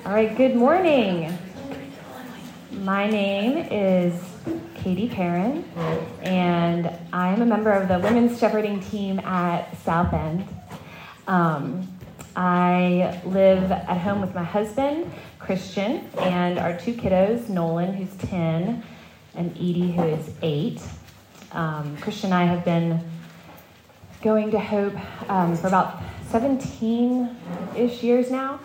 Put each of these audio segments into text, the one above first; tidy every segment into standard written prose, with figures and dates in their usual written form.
All right, good morning. My name is Katie Perrin, and I'm a member of the Women's Shepherding team at South End. I live at home with my husband, Christian, and our two kiddos, Nolan, who's 10, and Edie, who is 8. Christian and I have been going to Hope for about 17-ish years now.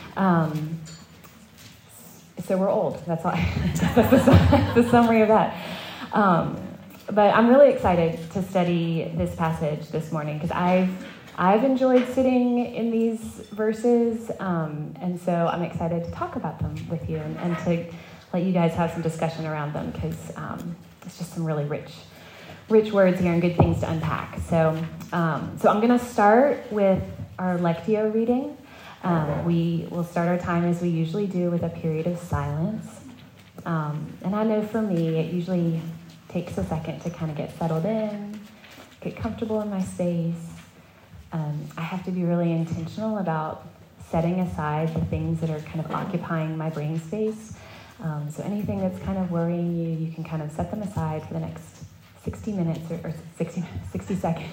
So we're old. That's all. That's the summary of that. But I'm really excited to study this passage this morning because I've enjoyed sitting in these verses, and so I'm excited to talk about them with you and to let you guys have some discussion around them because it's just some really rich words here and good things to unpack. So I'm going to start with our Lectio reading. We will start our time as we usually do with a period of silence. And I know for me, it usually takes a second to kind of get settled in, get comfortable in my space. I have to be really intentional about setting aside the things that are kind of occupying my brain space. So anything that's kind of worrying you, you can kind of set them aside for the next 60 minutes or 60 seconds.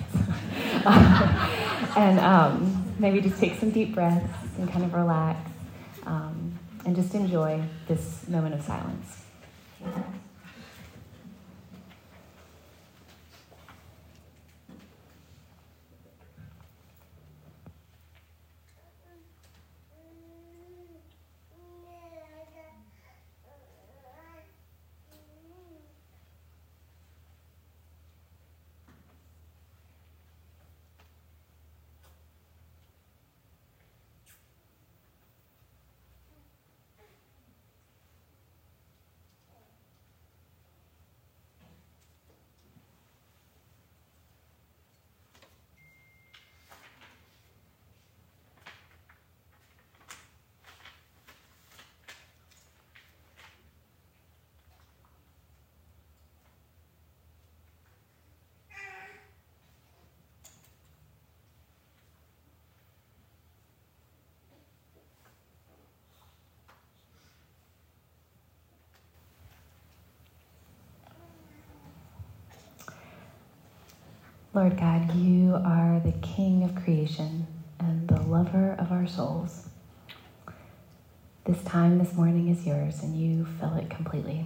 And maybe just take some deep breaths and kind of relax and just enjoy this moment of silence. Lord God, you are the King of creation and the lover of our souls. This time this morning is yours, and you fill it completely.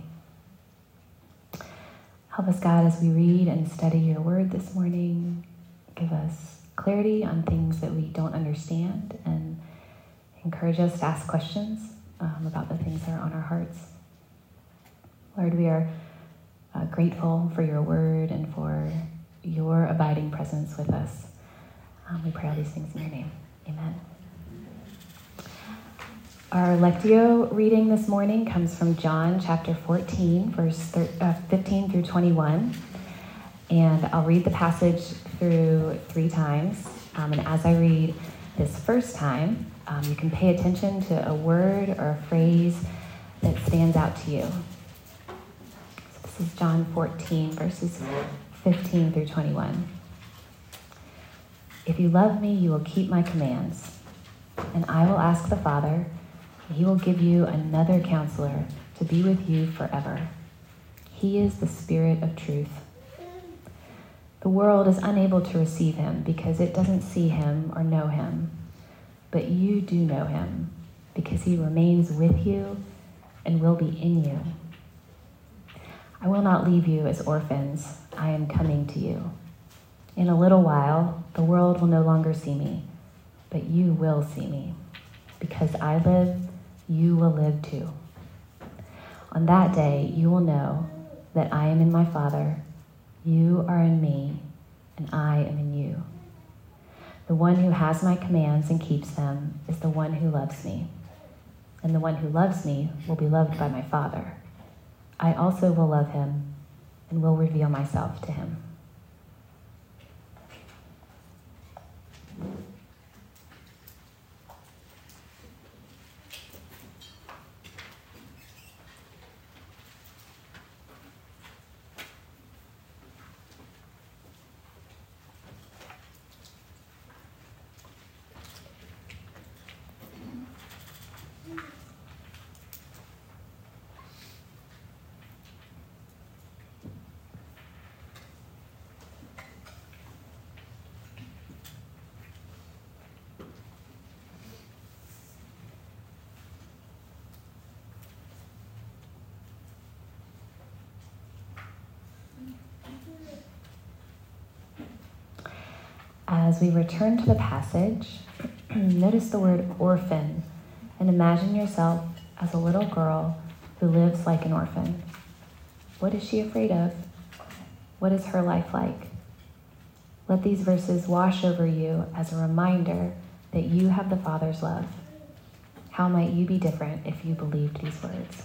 Help us, God, as we read and study your word this morning. Give us clarity on things that we don't understand, and encourage us to ask questions about the things that are on our hearts. Lord, we are grateful for your word and for your abiding presence with us. We pray all these things in your name. Amen. Our Lectio reading this morning comes from John chapter 14, verse 15 through 21. And I'll read the passage through 3 times. And as I read this first time, you can pay attention to a word or a phrase that stands out to you. So this is John 14, verses 15 through 21. If you love me, you will keep my commands, and I will ask the Father, and he will give you another counselor to be with you forever. He is the Spirit of truth. The world is unable to receive him because it doesn't see him or know him, but you do know him because he remains with you and will be in you. I will not leave you as orphans. I am coming to you. In a little while, the world will no longer see me, but you will see me. Because I live, you will live too. On that day, you will know that I am in my Father, you are in me, and I am in you. The one who has my commands and keeps them is the one who loves me. And the one who loves me will be loved by my Father. I also will love him and will reveal myself to him. As we return to the passage, notice the word orphan and imagine yourself as a little girl who lives like an orphan. What is she afraid of? What is her life like? Let these verses wash over you as a reminder that you have the Father's love. How might you be different if you believed these words?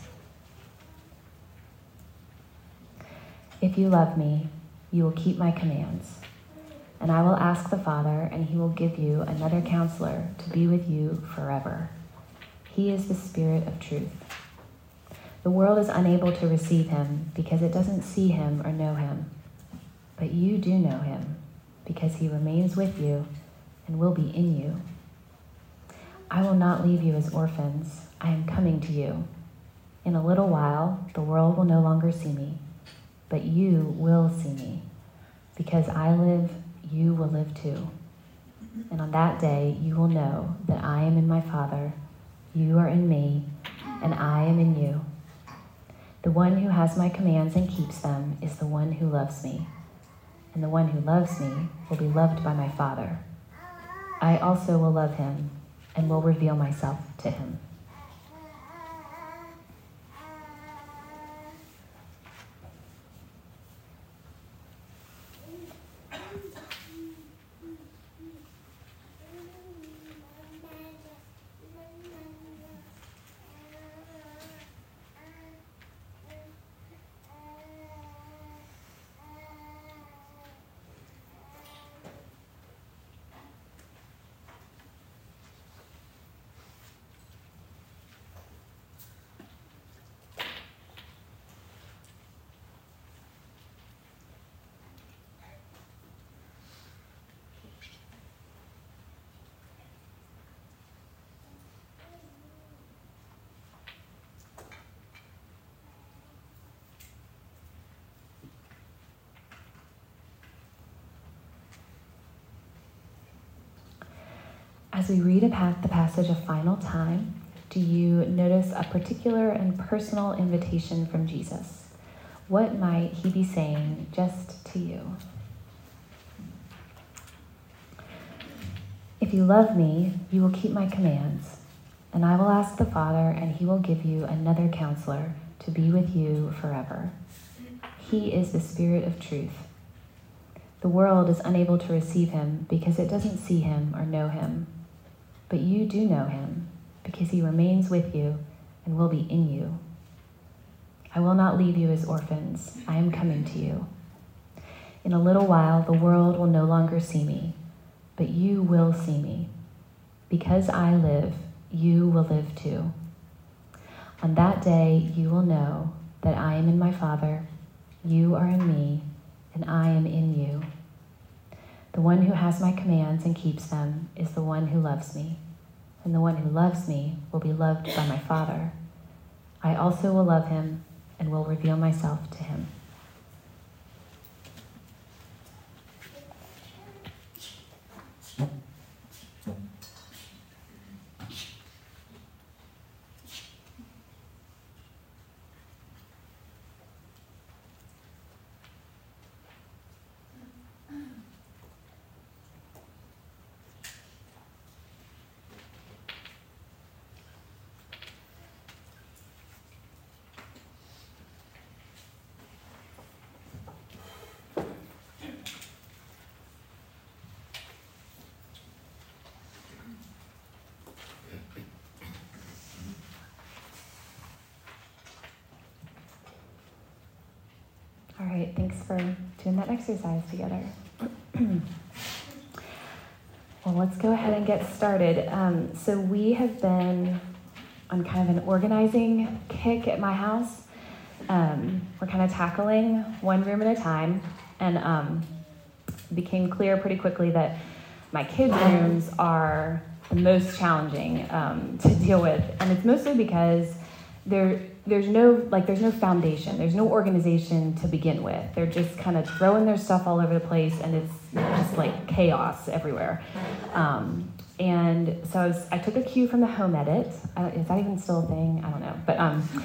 If you love me, you will keep my commands. And I will ask the Father, and he will give you another counselor to be with you forever. He is the Spirit of truth. The world is unable to receive him because it doesn't see him or know him. But you do know him because he remains with you and will be in you. I will not leave you as orphans. I am coming to you. In a little while, the world will no longer see me, but you will see me. Because I live, you will live too. And on that day, you will know that I am in my Father, you are in me, and I am in you. The one who has my commands and keeps them is the one who loves me. And the one who loves me will be loved by my Father. I also will love him and will reveal myself to him. As we read the passage a final time, do you notice a particular and personal invitation from Jesus? What might he be saying just to you? If you love me, you will keep my commands, and I will ask the Father, and he will give you another counselor to be with you forever. He is the Spirit of truth. The world is unable to receive him because it doesn't see him or know him. But you do know him because he remains with you and will be in you. I will not leave you as orphans. I am coming to you. In a little while, the world will no longer see me, but you will see me. Because I live, you will live too. On that day, you will know that I am in my Father, you are in me, and I am in you. The one who has my commands and keeps them is the one who loves me, and the one who loves me will be loved by my Father. I also will love him and will reveal myself to him. All right, thanks for doing that exercise together. Well, let's go ahead and get started. So we have been on kind of an organizing kick at my house. We're kind of tackling one room at a time, and it became clear pretty quickly that my kids' rooms are the most challenging to deal with, and it's mostly because there's no foundation, there's no organization to begin with. They're just kind of throwing their stuff all over the place, and it's just like chaos everywhere. And so I took a cue from the home edit. Is that even still a thing? I don't know. But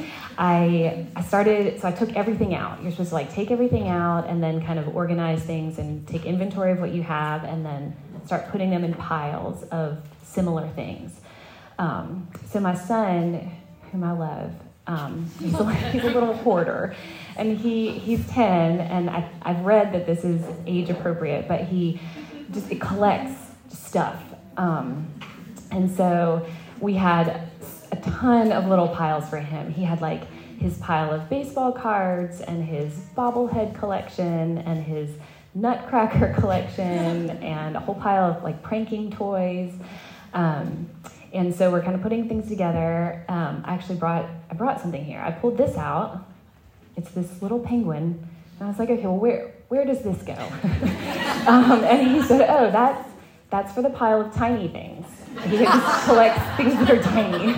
I took everything out. You're supposed to take everything out and then kind of organize things and take inventory of what you have and then start putting them in piles of similar things. So my son, whom I love, he's a little hoarder, and he's 10, and I've read that this is age appropriate, but he collects stuff. And so we had a ton of little piles for him. He had like his pile of baseball cards and his bobblehead collection and his nutcracker collection and a whole pile of like pranking toys. And so we're kind of putting things together. I brought something here. I pulled this out. It's this little penguin. And I was like, okay, well, where does this go? And he said, oh, that's for the pile of tiny things. He just collects things that are tiny.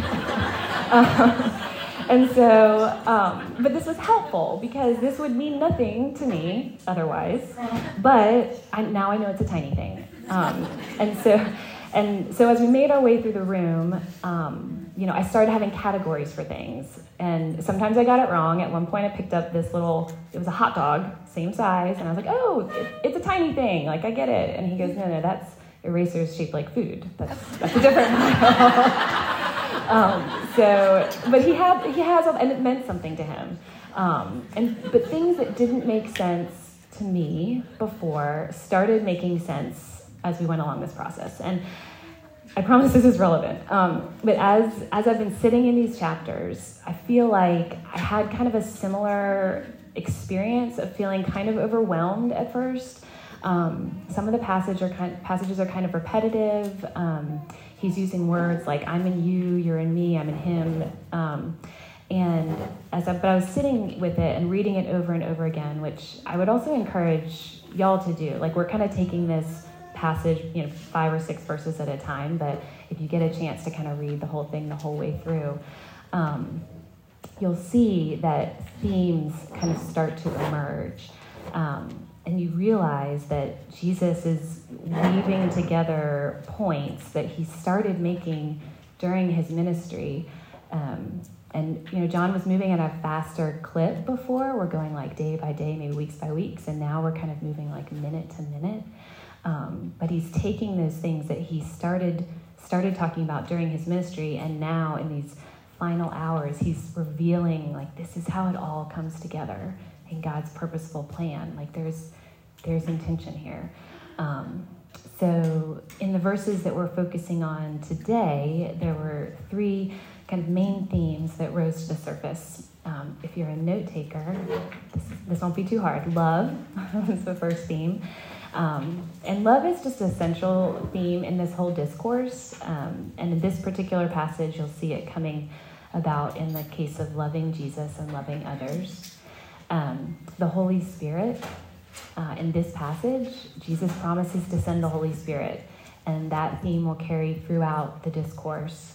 And so, but this was helpful because this would mean nothing to me otherwise. But now I know it's a tiny thing. And so as we made our way through the room, I started having categories for things. And sometimes I got it wrong. At one point I picked up it was a hot dog, same size. And I was like, oh, it's a tiny thing. Like, I get it. And he goes, no, that's erasers shaped like food. That's a different but he has, and it meant something to him. But things that didn't make sense to me before started making sense as we went along this process. And I promise this is relevant. But as I've been sitting in these chapters, I feel like I had kind of a similar experience of feeling kind of overwhelmed at first. Some of the passages are kind of repetitive. He's using words like I'm in you, you're in me, I'm in him. But I was sitting with it and reading it over and over again, which I would also encourage y'all to do. Like, we're kind of taking this passage, 5 or 6 verses at a time, but if you get a chance to kind of read the whole thing the whole way through, you'll see that themes kind of start to emerge. And you realize that Jesus is weaving together points that he started making during his ministry. John was moving at a faster clip before. We're going like day by day, maybe weeks by weeks, and now we're kind of moving like minute to minute. But he's taking those things that he started talking about during his ministry, and now in these final hours, he's revealing like this is how it all comes together in God's purposeful plan. Like there's intention here. So in the verses that we're focusing on today, there were 3 kind of main themes that rose to the surface. If you're a note taker, this won't be too hard. Love is the first theme. And love is just a central theme in this whole discourse. And in this particular passage, you'll see it coming about in the case of loving Jesus and loving others. The Holy Spirit. In this passage, Jesus promises to send the Holy Spirit, and that theme will carry throughout the discourse.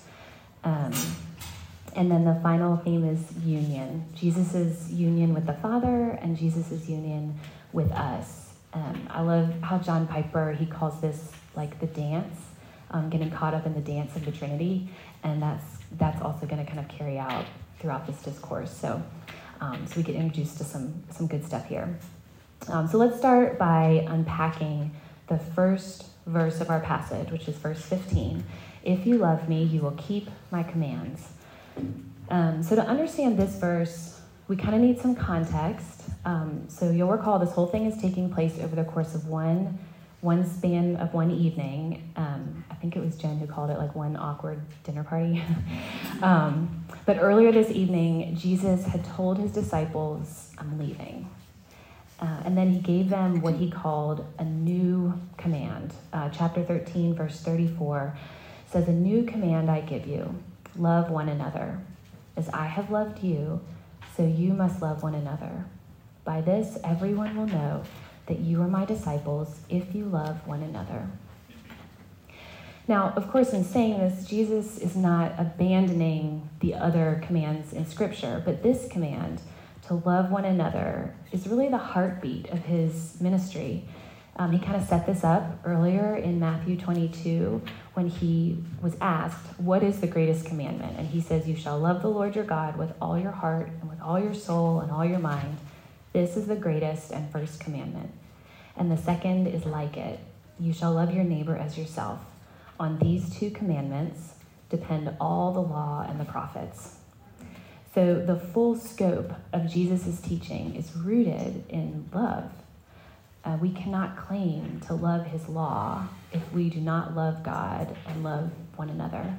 And then the final theme is union. Jesus' union with the Father and Jesus' union with us. I love how John Piper, he calls this like the dance, getting caught up in the dance of the Trinity, and that's also going to kind of carry out throughout this discourse. So we get introduced to some good stuff here. So let's start by unpacking the first verse of our passage, which is verse 15. If you love me, you will keep my commands. So to understand this verse, we kind of need some context. So you'll recall this whole thing is taking place over the course of one span of one evening. I think it was Jen who called it like one awkward dinner party. But earlier this evening, Jesus had told his disciples, I'm leaving. And then he gave them what he called a new command. Chapter 13, verse 34 says, a new command I give you, love one another. As I have loved you, so you must love one another. By this, everyone will know that you are my disciples if you love one another. Now, of course, in saying this, Jesus is not abandoning the other commands in Scripture, but this command to love one another is really the heartbeat of his ministry. He kind of set this up earlier in Matthew 22 when he was asked, what is the greatest commandment? And he says, you shall love the Lord your God with all your heart and with all your soul and all your mind. This is the greatest and first commandment. And the second is like it. You shall love your neighbor as yourself. On these two commandments depend all the law and the prophets. So the full scope of Jesus' teaching is rooted in love. We cannot claim to love his law if we do not love God and love one another.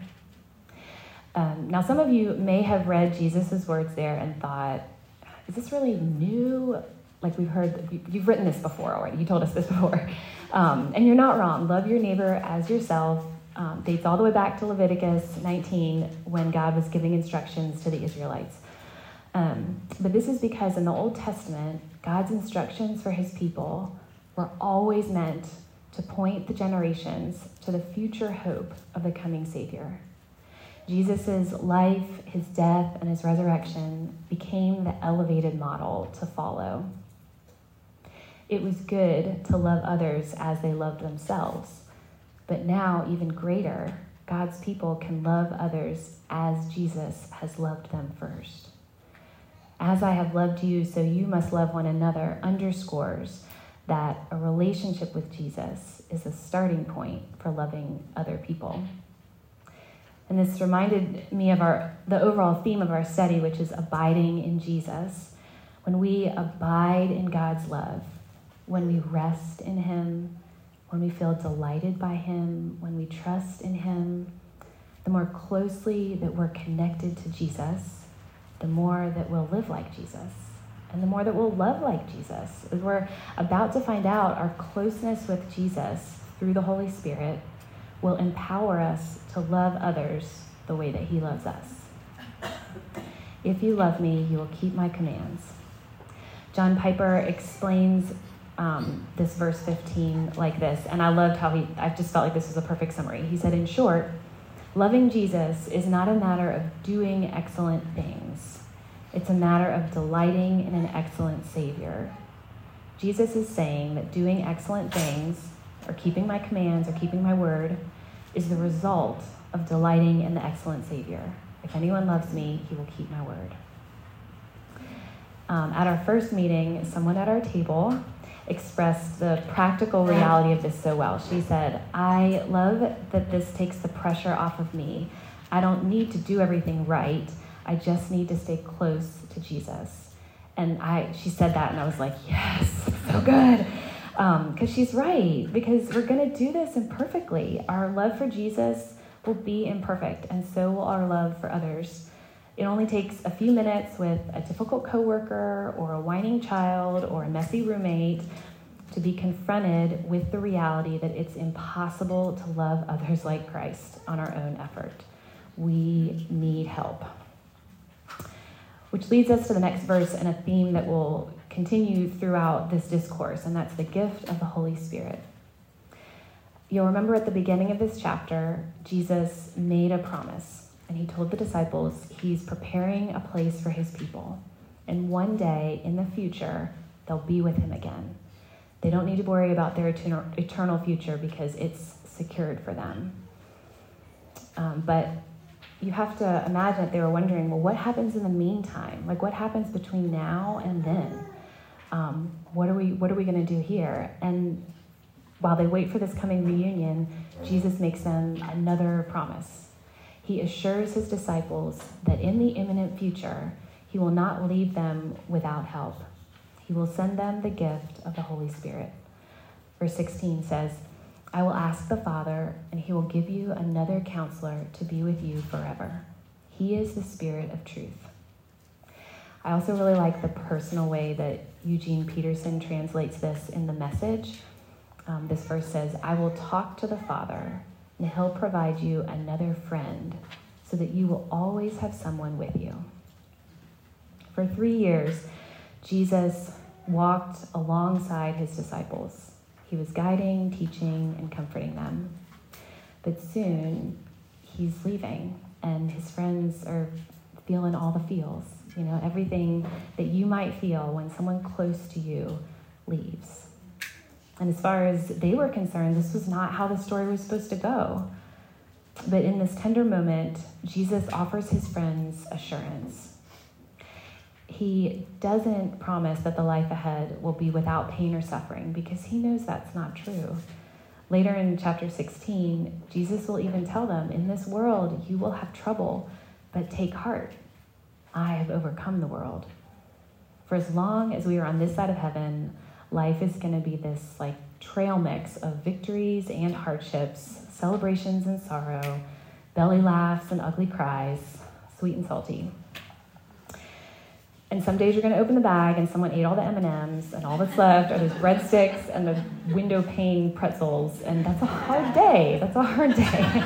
Now, some of you may have read Jesus' words there and thought, is this really new? Like we've heard, you've written this before already. You told us this before. And you're not wrong. Love your neighbor as yourself dates all the way back to Leviticus 19 when God was giving instructions to the Israelites. But this is because in the Old Testament, God's instructions for his people were always meant to point the generations to the future hope of the coming Savior. Jesus' life, his death, and his resurrection became the elevated model to follow. It was good to love others as they loved themselves, but now even greater, God's people can love others as Jesus has loved them first. As I have loved you, so you must love one another underscores that a relationship with Jesus is a starting point for loving other people. And this reminded me of the overall theme of our study, which is abiding in Jesus. When we abide in God's love, when we rest in him, when we feel delighted by him, when we trust in him, the more closely that we're connected to Jesus, the more that we'll live like Jesus, and the more that we'll love like Jesus. As we're about to find out, our closeness with Jesus through the Holy Spirit will empower us to love others the way that he loves us. If you love me, you will keep my commands. John Piper explains this verse 15 like this, and I loved how I just felt like this was a perfect summary. He said, in short, loving Jesus is not a matter of doing excellent things. It's a matter of delighting in an excellent Savior. Jesus is saying that doing excellent things, or keeping my commands, or keeping my word, is the result of delighting in the excellent Savior. If anyone loves me, he will keep my word. At our first meeting, someone at our table expressed the practical reality of this so well. She said, I love that this takes the pressure off of me. I don't need to do everything right. I just need to stay close to Jesus. And she said that, and I was like, yes, so good. Because she's right, because we're going to do this imperfectly. Our love for Jesus will be imperfect, and so will our love for others. It only takes a few minutes with a difficult coworker or a whining child or a messy roommate to be confronted with the reality that it's impossible to love others like Christ on our own effort. We need help. Which leads us to the next verse and a theme that will continue throughout this discourse, and that's the gift of the Holy Spirit. You'll remember at the beginning of this chapter, Jesus made a promise, and he told the disciples he's preparing a place for his people, and one day in the future, they'll be with him again. They don't need to worry about their eternal future because it's secured for them. But you have to imagine that they were wondering, well, what happens in the meantime? Like, what happens between now and then? What are we going to do here? And while they wait for this coming reunion, Jesus makes them another promise. He assures his disciples that in the imminent future, he will not leave them without help. He will send them the gift of the Holy Spirit. Verse 16 says, I will ask the Father, and he will give you another counselor to be with you forever. He is the Spirit of truth. I also really like the personal way that Eugene Peterson translates this in the Message. This verse says, I will talk to the Father, and he'll provide you another friend so that you will always have someone with you. For 3 years, Jesus walked alongside his disciples. He was guiding, teaching, and comforting them. But soon, he's leaving, and his friends are feeling all the feels. You know, everything that you might feel when someone close to you leaves. And as far as they were concerned, this was not how the story was supposed to go. But in this tender moment, Jesus offers his friends assurance. He doesn't promise that the life ahead will be without pain or suffering because he knows that's not true. Later in chapter 16, Jesus will even tell them, in this world you will have trouble, but take heart. I have overcome the world. For as long as we are on this side of heaven, life is going to be this like trail mix of victories and hardships, celebrations and sorrow, belly laughs and ugly cries, sweet and salty. And some days you're going to open the bag and someone ate all the M&Ms and all that's left are those breadsticks and the window pane pretzels. And that's a hard day. That's a hard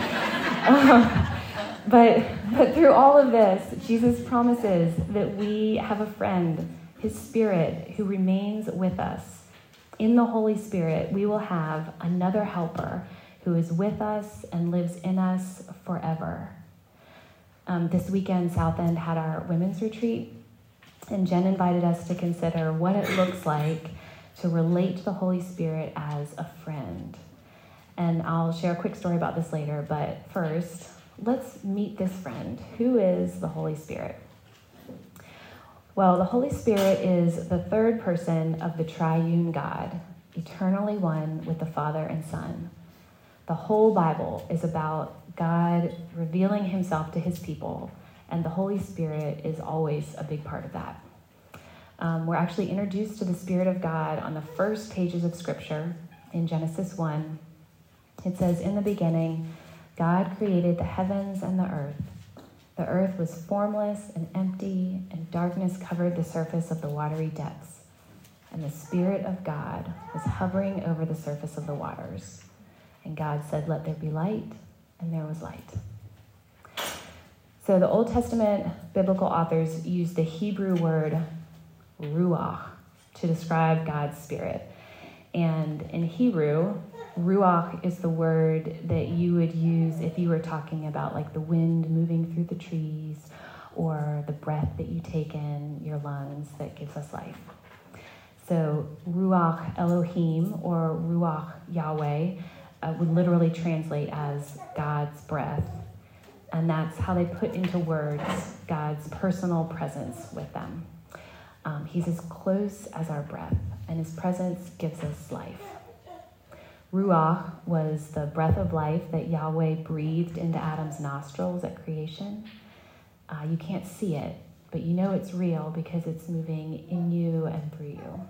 day. But through all of this, Jesus promises that we have a friend, his Spirit, who remains with us. In the Holy Spirit, we will have another helper who is with us and lives in us forever. This weekend, Southend had our women's retreat. And Jen invited us to consider what it looks like to relate to the Holy Spirit as a friend. And I'll share a quick story about this later, but first, let's meet this friend. Who is the Holy Spirit? Well, the Holy Spirit is the third person of the triune God, eternally one with the Father and Son. The whole Bible is about God revealing himself to his people, and the Holy Spirit is always a big part of that. We're actually introduced to the Spirit of God on the first pages of Scripture in Genesis 1. It says, in the beginning, God created the heavens and the earth. The earth was formless and empty, and darkness covered the surface of the watery depths. And the Spirit of God was hovering over the surface of the waters. And God said, let there be light, and there was light. So the Old Testament biblical authors use the Hebrew word ruach to describe God's Spirit. And in Hebrew, ruach is the word that you would use if you were talking about like the wind moving through the trees or the breath that you take in your lungs that gives us life. So ruach Elohim or ruach Yahweh would literally translate as God's breath. And that's how they put into words God's personal presence with them. He's as close as our breath, and his presence gives us life. Ruach was the breath of life that Yahweh breathed into Adam's nostrils at creation. You can't see it, but you know it's real because it's moving in you and through you.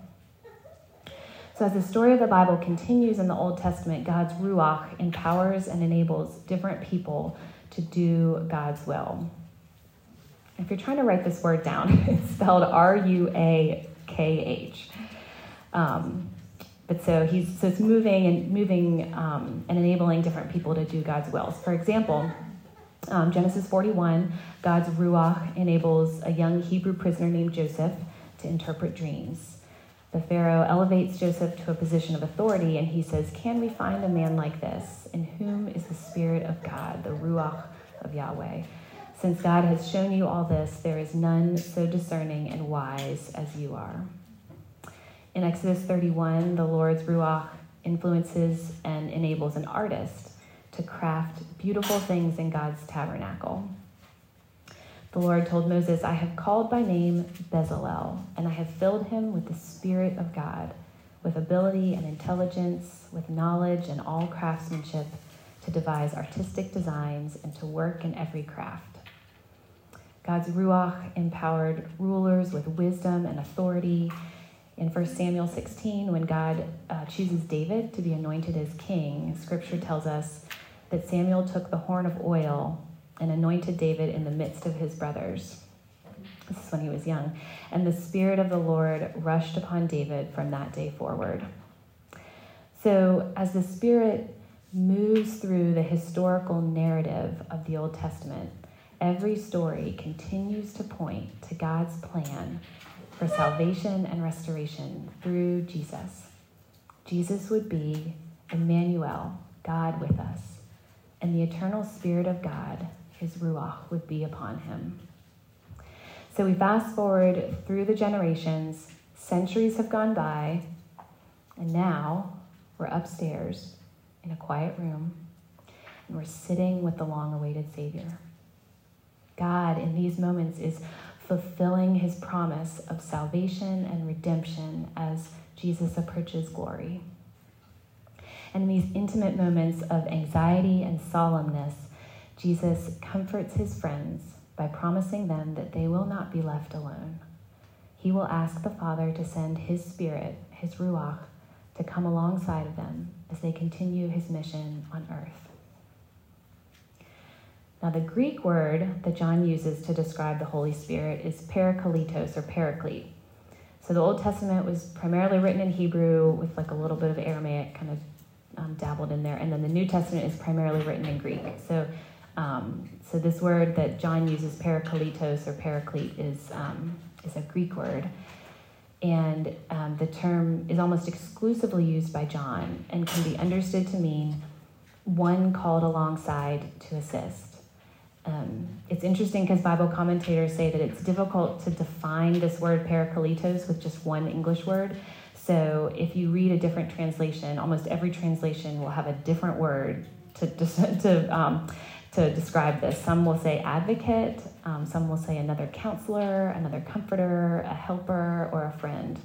So as the story of the Bible continues in the Old Testament, God's Ruach empowers and enables different people to do God's will. If you're trying to write this word down, it's spelled Ruakh. But so it's moving and enabling different people to do God's will. For example, Genesis 41, God's Ruach enables a young Hebrew prisoner named Joseph to interpret dreams. The Pharaoh elevates Joseph to a position of authority, and he says, can we find a man like this, in whom is the Spirit of God, the Ruach of Yahweh? Since God has shown you all this, there is none so discerning and wise as you are. In Exodus 31, the Lord's Ruach influences and enables an artist to craft beautiful things in God's tabernacle. The Lord told Moses, I have called by name Bezalel, and I have filled him with the Spirit of God, with ability and intelligence, with knowledge and all craftsmanship, to devise artistic designs and to work in every craft. God's Ruach empowered rulers with wisdom and authority. In 1 Samuel 16, when God chooses David to be anointed as king, Scripture tells us that Samuel took the horn of oil and anointed David in the midst of his brothers. This is when he was young. And the Spirit of the Lord rushed upon David from that day forward. So as the Spirit moves through the historical narrative of the Old Testament, every story continues to point to God's plan for salvation and restoration through Jesus. Jesus would be Emmanuel, God with us, and the eternal Spirit of God, his Ruach, would be upon him. So we fast forward through the generations, centuries have gone by, and now we're upstairs in a quiet room, and we're sitting with the long-awaited Savior. God, in these moments, is fulfilling his promise of salvation and redemption as Jesus approaches glory. And in these intimate moments of anxiety and solemnness, Jesus comforts his friends by promising them that they will not be left alone. He will ask the Father to send his Spirit, his Ruach, to come alongside of them as they continue his mission on earth. Now, the Greek word that John uses to describe the Holy Spirit is parakletos, or paraclete. So the Old Testament was primarily written in Hebrew with like a little bit of Aramaic kind of dabbled in there. And then the New Testament is primarily written in Greek. So this word that John uses, parakletos or paraclete, is a Greek word. And the term is almost exclusively used by John and can be understood to mean one called alongside to assist. It's interesting because Bible commentators say that it's difficult to define this word parakletos with just one English word. So if you read a different translation, almost every translation will have a different word to describe this. Some will say advocate, some will say another counselor, another comforter, a helper, or a friend.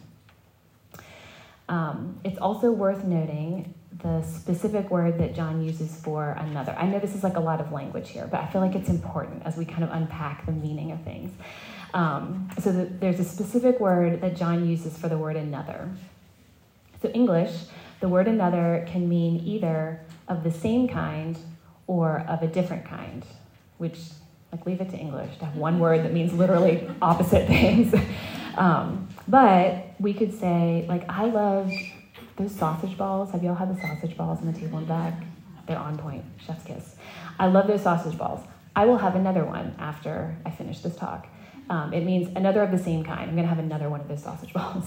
It's also worth noting the specific word that John uses for another. I know this is like a lot of language here, but I feel like it's important as we kind of unpack the meaning of things. There's a specific word that John uses for the word another. So English, the word another can mean either of the same kind or of a different kind, which, like, leave it to English to have one word that means literally opposite things. But we could say, like, I love those sausage balls. Have y'all had the sausage balls on the table in the back? They're on point, chef's kiss. I love those sausage balls. I will have another one after I finish this talk. It means another of the same kind. I'm gonna have another one of those sausage balls.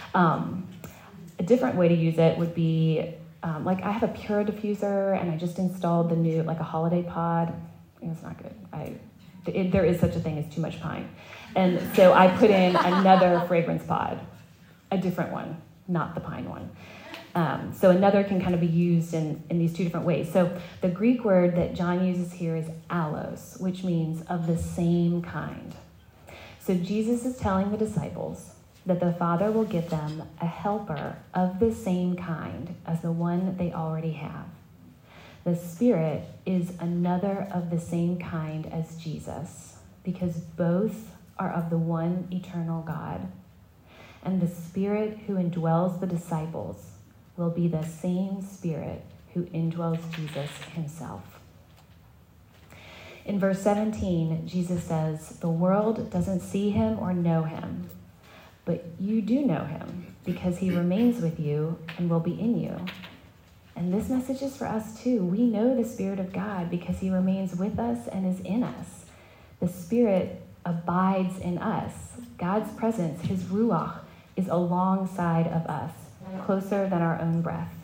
A different way to use it would be, like, I have a Pura diffuser and I just installed the new, like, a holiday pod. It's not good. There is such a thing as too much pine. And so I put in another fragrance pod, a different one, not the pine one. So another can kind of be used in these two different ways. So the Greek word that John uses here is allos, which means of the same kind. So Jesus is telling the disciples that the Father will give them a helper of the same kind as the one they already have. The Spirit is another of the same kind as Jesus, because both are of the one eternal God. And the Spirit who indwells the disciples will be the same Spirit who indwells Jesus himself. In verse 17, Jesus says, "The world doesn't see him or know him, but you do know him because he remains with you and will be in you." And this message is for us too. We know the Spirit of God because he remains with us and is in us. The Spirit abides in us. God's presence, his Ruach, is alongside of us, closer than our own breath.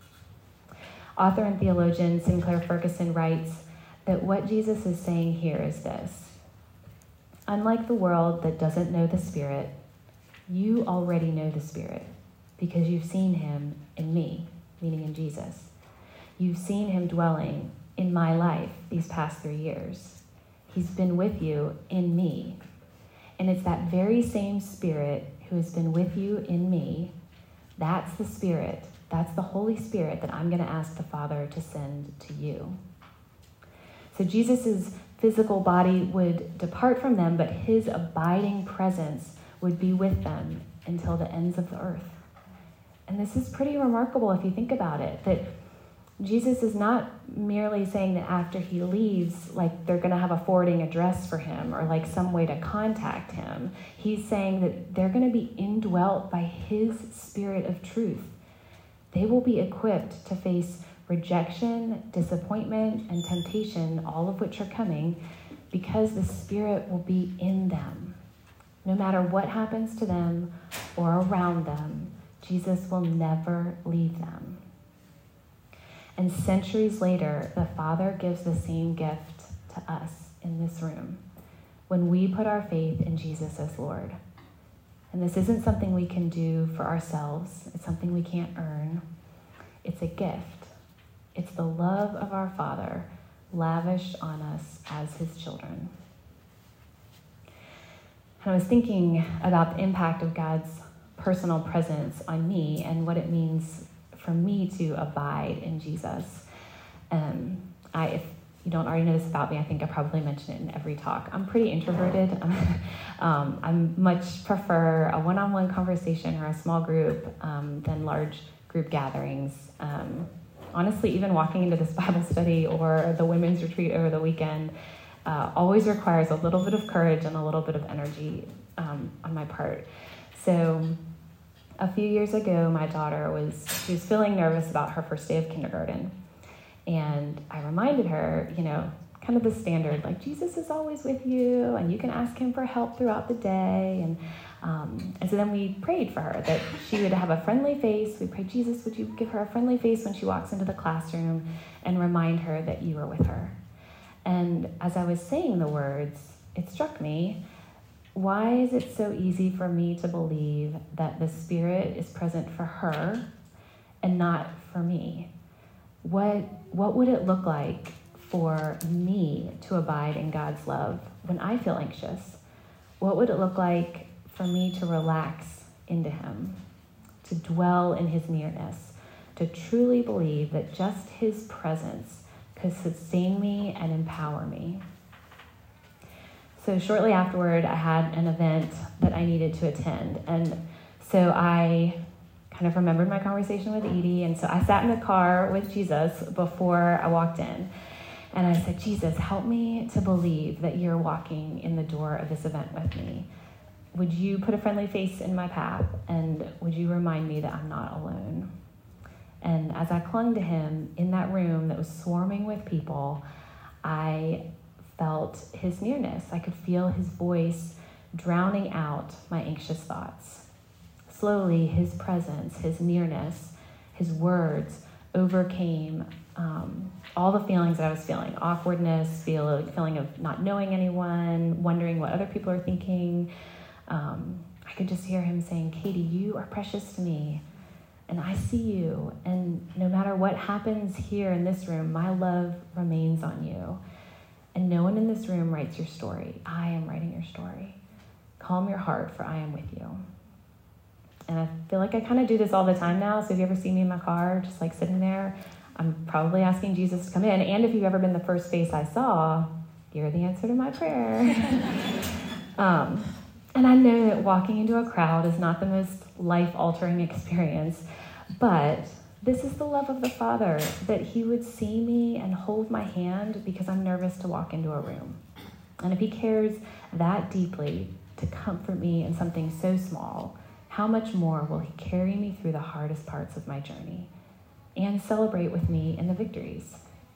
Author and theologian Sinclair Ferguson writes that what Jesus is saying here is this: unlike the world that doesn't know the Spirit, you already know the Spirit because you've seen him in me, meaning in Jesus. You've seen him dwelling in my life these past 3 years. He's been with you in me. And it's that very same Spirit who has been with you in me. That's the Spirit. That's the Holy Spirit that I'm going to ask the Father to send to you. So Jesus' physical body would depart from them, but his abiding presence would be with them until the ends of the earth. And this is pretty remarkable if you think about it, that Jesus is not merely saying that after he leaves, like, they're going to have a forwarding address for him or like some way to contact him. He's saying that they're going to be indwelt by his Spirit of truth. They will be equipped to face rejection, disappointment, and temptation, all of which are coming, because the Spirit will be in them. No matter what happens to them or around them, Jesus will never leave them. And centuries later, the Father gives the same gift to us in this room when we put our faith in Jesus as Lord. And this isn't something we can do for ourselves. It's something we can't earn. It's a gift. It's the love of our Father lavished on us as his children. And I was thinking about the impact of God's personal presence on me and what it means for me to abide in Jesus. If you don't already know this about me, I think I probably mention it in every talk. I'm pretty introverted. I much prefer a one-on-one conversation or a small group than large group gatherings. Honestly, even walking into this Bible study or the women's retreat over the weekend always requires a little bit of courage and a little bit of energy on my part. So a few years ago, my daughter was feeling nervous about her first day of kindergarten. And I reminded her, kind of the standard, like Jesus is always with you and you can ask him for help throughout the day. And so then we prayed for her that she would have a friendly face. We prayed, Jesus, would you give her a friendly face when she walks into the classroom and remind her that you are with her? And as I was saying the words, it struck me, why is it so easy for me to believe that the Spirit is present for her and not for me? What would it look like for me to abide in God's love when I feel anxious? What would it look like for me to relax into him, to dwell in his nearness, to truly believe that just his presence could sustain me and empower me? So shortly afterward, I had an event that I needed to attend. And so I kind of remembered my conversation with Edie. And so I sat in the car with Jesus before I walked in. And I said, Jesus, help me to believe that you're walking in the door of this event with me. Would you put a friendly face in my path? And would you remind me that I'm not alone? And as I clung to him in that room that was swarming with people, I felt his nearness. I could feel his voice drowning out my anxious thoughts. Slowly, his presence, his nearness, his words overcame all the feelings that I was feeling. Awkwardness, feeling of not knowing anyone, wondering what other people are thinking. I could just hear him saying, Katie, you are precious to me, and I see you. And no matter what happens here in this room, my love remains on you. And no one in this room writes your story. I am writing your story. Calm your heart, for I am with you. And I feel like I kind of do this all the time now. So if you ever see me in my car, just like sitting there, I'm probably asking Jesus to come in. And if you've ever been the first face I saw, you're the answer to my prayer. And I know that walking into a crowd is not the most life-altering experience, but this is the love of the Father, that he would see me and hold my hand because I'm nervous to walk into a room. And if he cares that deeply to comfort me in something so small, how much more will he carry me through the hardest parts of my journey and celebrate with me in the victories?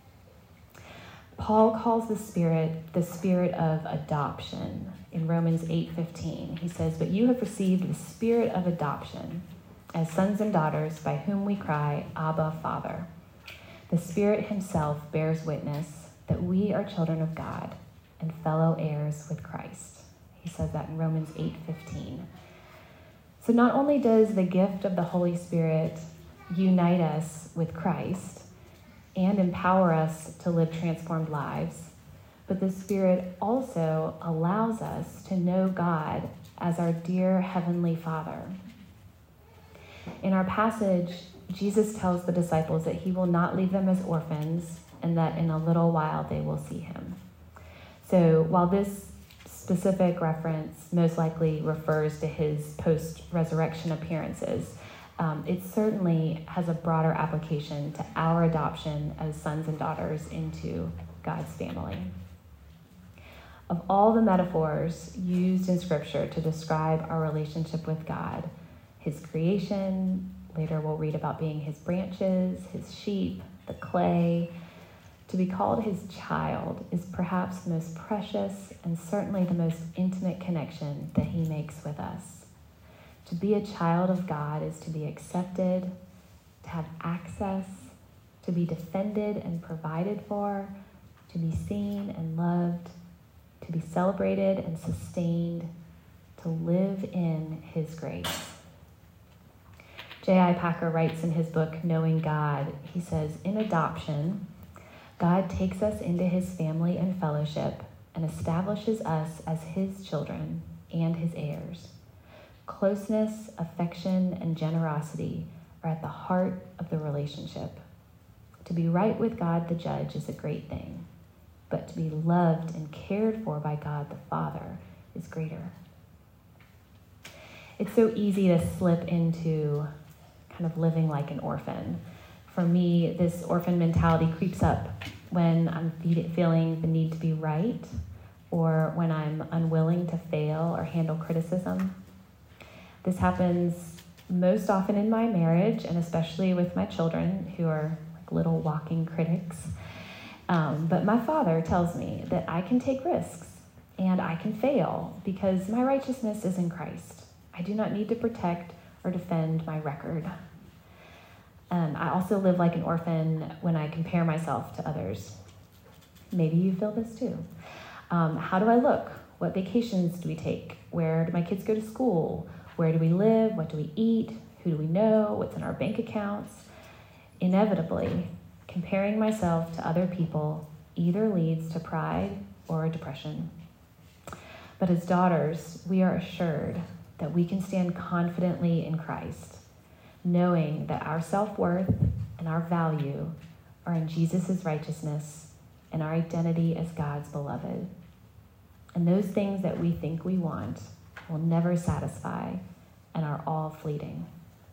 Paul calls the spirit of adoption in Romans 8:15. He says, but you have received the spirit of adoption as sons and daughters, by whom we cry, Abba, Father. The Spirit himself bears witness that we are children of God and fellow heirs with Christ. He says that in Romans 8:15. So not only does the gift of the Holy Spirit unite us with Christ and empower us to live transformed lives, but the Spirit also allows us to know God as our dear Heavenly Father. In our passage, Jesus tells the disciples that he will not leave them as orphans and that in a little while they will see him. So while this specific reference most likely refers to his post-resurrection appearances, it certainly has a broader application to our adoption as sons and daughters into God's family. Of all the metaphors used in Scripture to describe our relationship with God, his creation, later we'll read about being his branches, his sheep, the clay, to be called his child is perhaps the most precious and certainly the most intimate connection that he makes with us. To be a child of God is to be accepted, to have access, to be defended and provided for, to be seen and loved, to be celebrated and sustained, to live in his grace. J.I. Packer writes in his book, Knowing God, he says, in adoption, God takes us into his family and fellowship and establishes us as his children and his heirs. Closeness, affection, and generosity are at the heart of the relationship. To be right with God the judge is a great thing, but to be loved and cared for by God the Father is greater. It's so easy to slip into kind of living like an orphan. For me, this orphan mentality creeps up when I'm feeling the need to be right, or when I'm unwilling to fail or handle criticism. This happens most often in my marriage, and especially with my children, who are like little walking critics. But my Father tells me that I can take risks and I can fail because my righteousness is in Christ. I do not need to protect or defend my record. I also live like an orphan when I compare myself to others. Maybe you feel this too. How do I look? What vacations do we take? Where do my kids go to school? Where do we live? What do we eat? Who do we know? What's in our bank accounts? Inevitably, comparing myself to other people either leads to pride or depression. But as daughters, we are assured that we can stand confidently in Christ, knowing that our self-worth and our value are in Jesus' righteousness and our identity as God's beloved. And those things that we think we want will never satisfy and are all fleeting.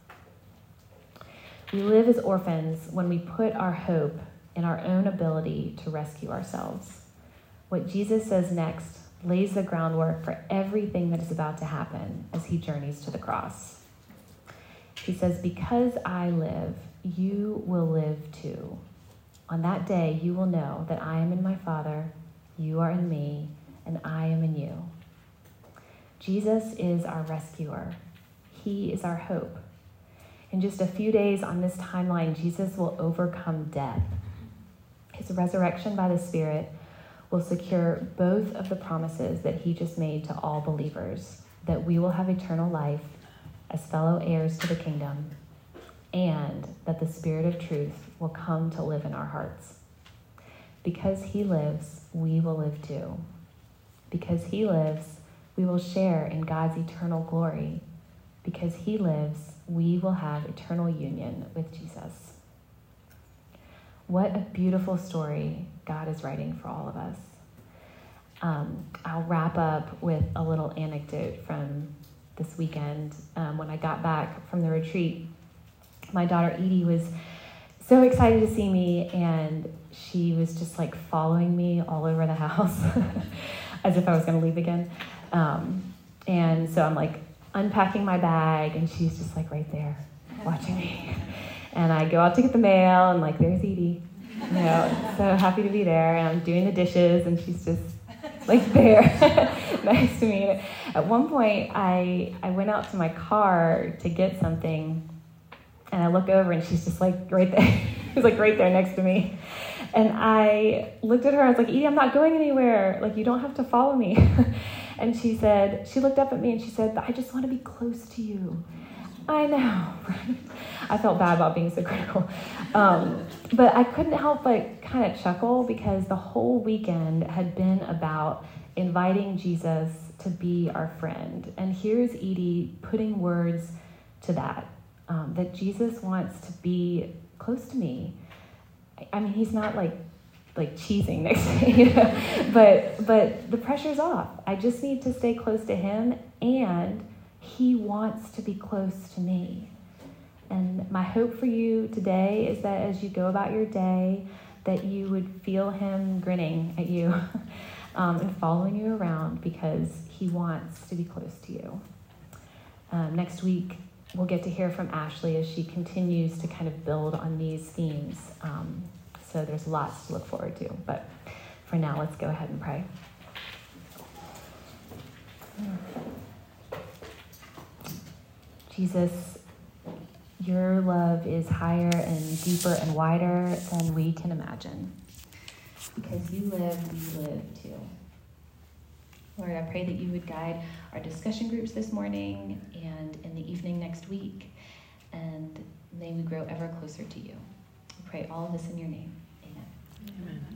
We live as orphans when we put our hope in our own ability to rescue ourselves. What Jesus says next lays the groundwork for everything that is about to happen as he journeys to the cross. He says, "Because I live, you will live too. On that day, you will know that I am in my Father, you are in me, and I am in you." Jesus is our rescuer. He is our hope. In just a few days on this timeline, Jesus will overcome death. His resurrection by the Spirit will secure both of the promises that he just made to all believers, that we will have eternal life as fellow heirs to the kingdom, and that the Spirit of truth will come to live in our hearts. Because he lives, we will live too. Because he lives, we will share in God's eternal glory. Because he lives, we will have eternal union with Jesus. What a beautiful story God is writing for all of us. I'll wrap up with a little anecdote from this weekend. When I got back from the retreat, my daughter Edie was so excited to see me, and she was just like following me all over the house as if I was going to leave again. And so I'm like unpacking my bag, and she's just like right there watching me. And I go out to get the mail, and like, there's Edie. You know, so happy to be there. And I'm doing the dishes, and she's just like there next to me. At one point, I went out to my car to get something, and I look over, and she's just like right there. She's like right there next to me. And I looked at her, I was like, "Edie, I'm not going anywhere. Like, you don't have to follow me." And she looked up at me and she said, "I just want to be close to you." I know, right? I felt bad about being so critical. But I couldn't help but kind of chuckle, because the whole weekend had been about inviting Jesus to be our friend. And here's Edie putting words to that Jesus wants to be close to me. I mean, he's not like cheesing next to me, you know? But the pressure's off. I just need to stay close to him, and he wants to be close to me. And my hope for you today is that as you go about your day, that you would feel him grinning at you and following you around, because he wants to be close to you. Next week, we'll get to hear from Ashley as she continues to kind of build on these themes. So there's lots to look forward to. But for now, let's go ahead and pray. Jesus, your love is higher and deeper and wider than we can imagine. Because you live, we live too. Lord, I pray that you would guide our discussion groups this morning and in the evening next week, and may we grow ever closer to you. We pray all of this in your name. Amen. Amen.